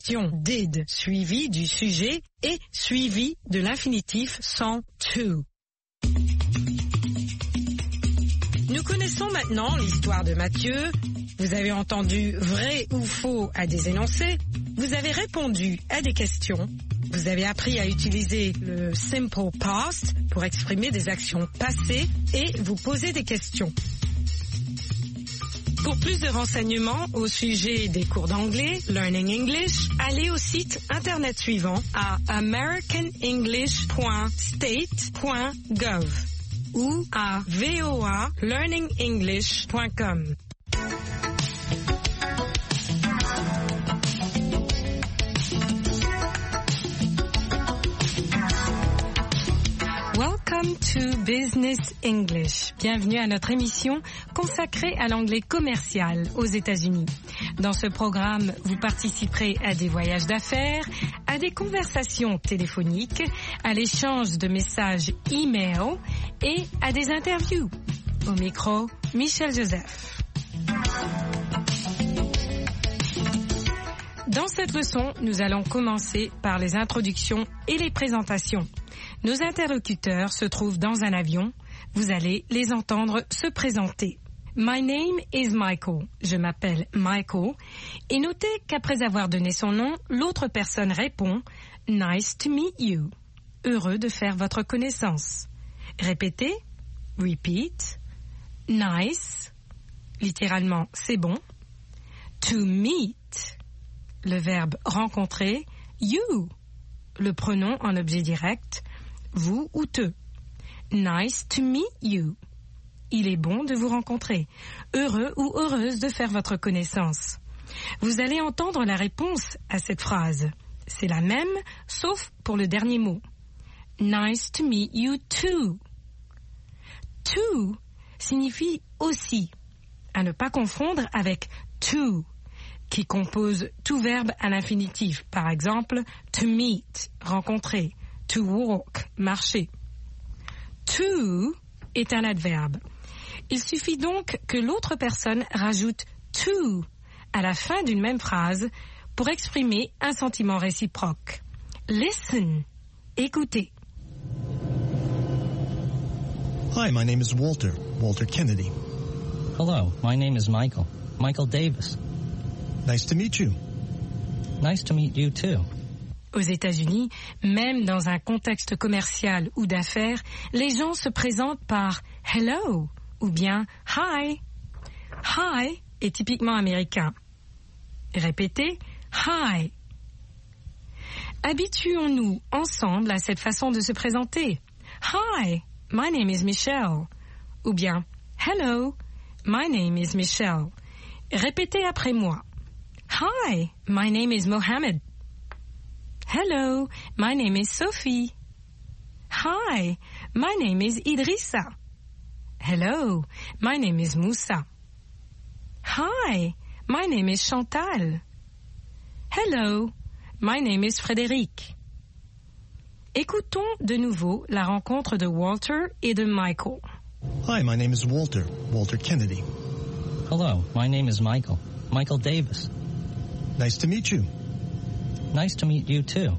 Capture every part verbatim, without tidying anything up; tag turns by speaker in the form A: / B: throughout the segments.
A: Did suivi du sujet et suivi de l'infinitif sans to. Nous connaissons maintenant l'histoire de Mathieu. Vous avez entendu vrai ou faux à des énoncés. Vous avez répondu à des questions. Vous avez appris à utiliser le simple past pour exprimer des actions passées et vous poser des questions. Pour plus de renseignements au sujet des cours d'anglais, Learning English, allez au site internet suivant à american english point state point gov ou à voa learning english point com. Welcome to Business English. Bienvenue à notre émission consacrée à l'anglais commercial aux États-Unis. Dans ce programme, vous participerez à des voyages d'affaires, à des conversations téléphoniques, à l'échange de messages e-mail et à des interviews. Au micro, Michel Joseph. Dans cette leçon, nous allons commencer par les introductions et les présentations. Nos interlocuteurs se trouvent dans un avion. Vous allez les entendre se présenter. My name is Michael. Je m'appelle Michael. Et notez qu'après avoir donné son nom, l'autre personne répond « Nice to meet you ». Heureux de faire votre connaissance. Répétez. Repeat. Nice. Littéralement, c'est bon. To meet. Le verbe rencontrer. You. Le pronom en objet direct. Vous ou te. Nice to meet you. Il est bon de vous rencontrer. Heureux ou heureuse de faire votre connaissance. Vous allez entendre la réponse à cette phrase. C'est la même, sauf pour le dernier mot. Nice to meet you too. To signifie aussi. À ne pas confondre avec to, qui compose tout verbe à l'infinitif. Par exemple, to meet, rencontrer. To walk, marcher. To est un adverbe. Il suffit donc que l'autre personne rajoute to à la fin d'une même phrase pour exprimer un sentiment réciproque. Listen, écoutez.
B: Hi, my name is Walter, Walter Kennedy.
C: Hello, my name is Michael, Michael Davis.
B: Nice to meet you.
C: Nice to meet you too.
A: Aux États-Unis, même dans un contexte commercial ou d'affaires, les gens se présentent par « hello » ou bien « hi ». « Hi » est typiquement américain. Répétez « hi ». Habituons-nous ensemble à cette façon de se présenter. « Hi, my name is Michelle » ou bien « hello, my name is Michelle ». Répétez après moi. « Hi, my name is Mohammed ». Hello, my name is Sophie. Hi, my name is Idrissa. Hello, my name is Moussa. Hi, my name is Chantal. Hello, my name is Frédéric. Écoutons de nouveau la rencontre de Walter et de Michael.
B: Hi, my name is Walter, Walter Kennedy.
C: Hello, my name is Michael, Michael Davis.
B: Nice to meet you.
C: Nice to meet you too.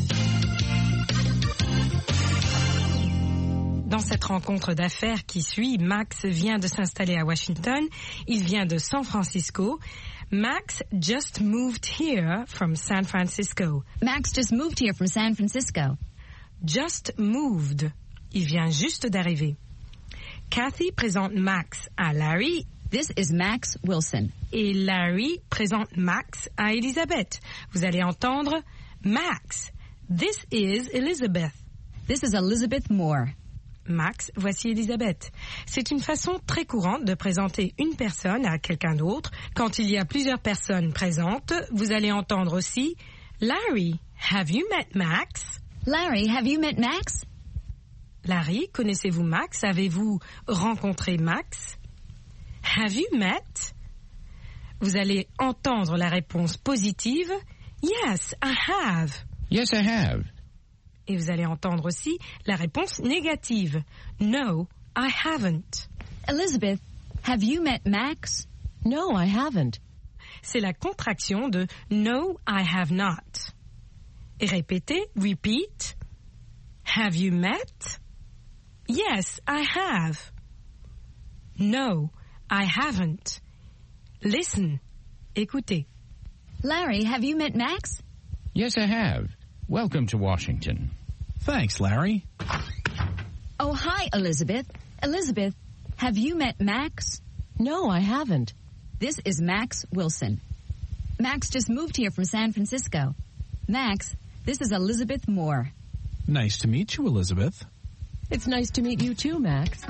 A: Dans cette rencontre d'affaires qui suit, Max vient de s'installer à Washington. Il vient de San Francisco. Max just moved here from San Francisco.
D: Max just moved here from San Francisco.
A: Just moved. Il vient juste d'arriver. Kathy présente Max à Larry.
D: This is Max Wilson.
A: Et Larry présente Max à Elizabeth. Vous allez entendre Max. This is Elizabeth.
D: This is Elizabeth Moore.
A: Max, voici Elizabeth. C'est une façon très courante de présenter une personne à quelqu'un d'autre. Quand il y a plusieurs personnes présentes, vous allez entendre aussi Larry, have you met Max?
D: Larry, have you met Max?
A: Larry, connaissez-vous Max? Avez-vous rencontré Max? Have you met? Vous allez entendre la réponse positive. Yes, I have.
E: Yes, I have.
A: Et vous allez entendre aussi la réponse négative. No, I haven't.
D: Elizabeth, have you met Max?
F: No, I haven't.
A: c'est la contraction de No, I have not. Et répétez, repeat. Have you met? Yes, I have. No, I haven't. Listen. Écoutez.
D: Larry, have you met Max?
E: Yes, I have. Welcome to Washington.
B: Thanks, Larry.
D: Oh, hi, Elizabeth. Elizabeth, have you met Max?
F: No, I haven't.
D: This is Max Wilson. Max just moved here from San Francisco. Max, this is Elizabeth Moore.
B: Nice to meet you, Elizabeth.
F: It's nice to meet you too, Max.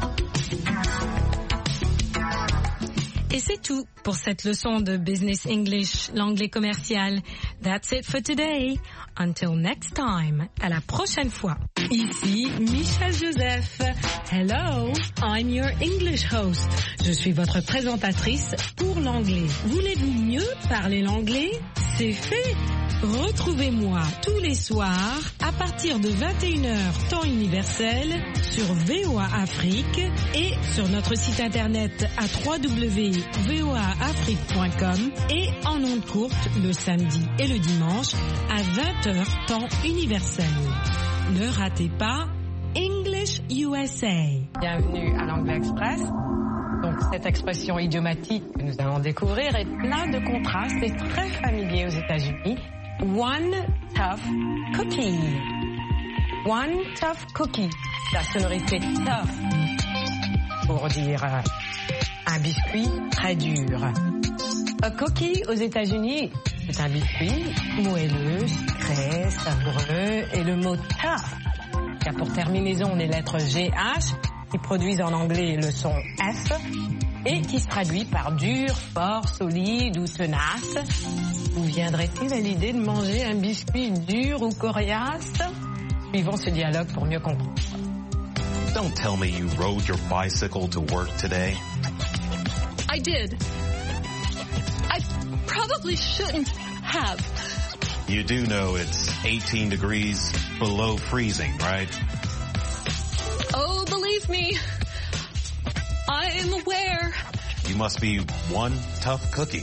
A: Et c'est tout pour cette leçon de Business English, l'anglais commercial. That's it for today. Until next time. À la prochaine fois. Ici Michel Joseph. Hello, I'm your English host. Je suis votre présentatrice pour l'anglais. Voulez-vous mieux parler l'anglais? C'est fait. Retrouvez-moi tous les soirs à partir de vingt et une heures temps universel sur V O A Afrique et sur notre site internet à w w w point v o a afrique point com et en ondes courtes le samedi et le dimanche à vingt heures temps universel. Ne ratez pas English U S A. Bienvenue à l'Anglais Express. Donc cette expression idiomatique que nous allons découvrir est plein de contrastes et très familier aux États-Unis. One tough cookie. One tough cookie. La sonorité tough pour dire euh, un biscuit très dur. A cookie aux États-Unis, c'est un biscuit moelleux, sucré, savoureux et le mot tough qui a pour terminaison les lettres G H qui produisent en anglais le son F et qui se traduit par dur, fort, solide ou tenace. Vous viendrait-il à l'idée de manger un biscuit dur ou coriace? Suivons ce dialogue pour mieux comprendre.
G: Don't tell me you rode your bicycle to work today.
H: I did. I probably shouldn't have.
G: You do know it's eighteen degrees below freezing, right?
H: Oh, believe me, I am aware.
G: You must be one tough cookie.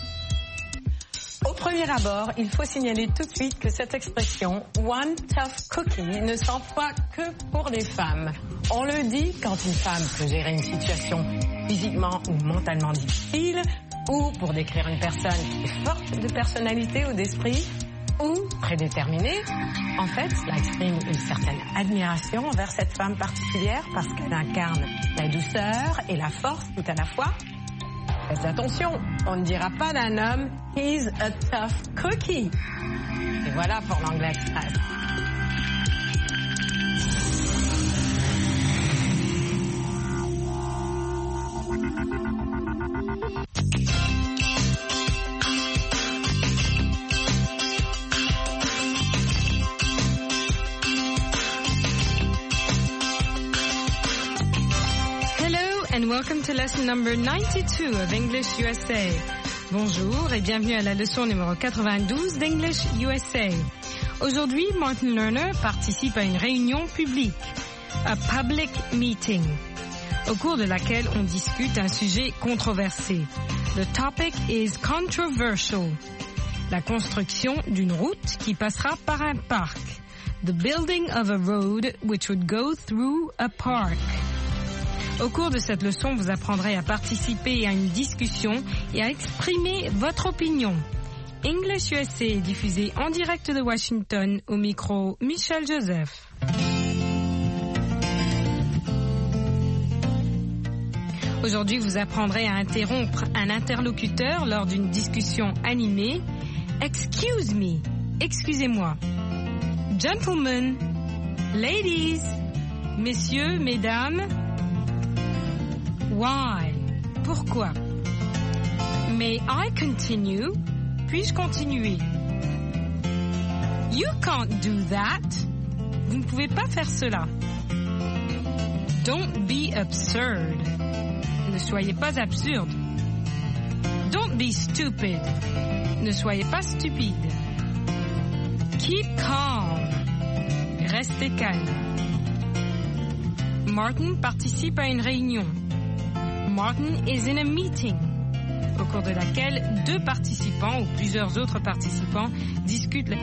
A: Au premier abord, il faut signaler tout de suite que cette expression « one tough cookie » ne s'emploie que pour les femmes. On le dit quand une femme peut gérer une situation physiquement ou mentalement difficile, ou pour décrire une personne qui est forte de personnalité ou d'esprit, ou prédéterminée. En fait, cela exprime une certaine admiration envers cette femme particulière parce qu'elle incarne la douceur et la force tout à la fois. Faites attention, on ne dira pas d'un homme « he's a tough cookie ». Et voilà pour l'Anglais Express. And welcome to lesson number ninety-two of English U S A. Bonjour et bienvenue à la leçon numéro quatre-vingt-douze d'English U S A. Aujourd'hui, Martin Lerner participe à une réunion publique, a public meeting, au cours de laquelle on discute un sujet controversé. The topic is controversial. La construction d'une route qui passera par un parc. The building of a road which would go through a park. Au cours de cette leçon, vous apprendrez à participer à une discussion et à exprimer votre opinion. English U S A est diffusé en direct de Washington au micro Michel Joseph. Aujourd'hui, vous apprendrez à interrompre un interlocuteur lors d'une discussion animée. Excuse me, excusez-moi. Gentlemen, ladies, messieurs, mesdames. Why? Pourquoi? May I continue? Puis-je continuer? You can't do that. Vous ne pouvez pas faire cela. Don't be absurd. Ne soyez pas absurde. Don't be stupid. Ne soyez pas stupide. Keep calm. Restez calme. Martin participe à une réunion. Martin is in a meeting. au cours de laquelle deux participants ou plusieurs autres participants discutent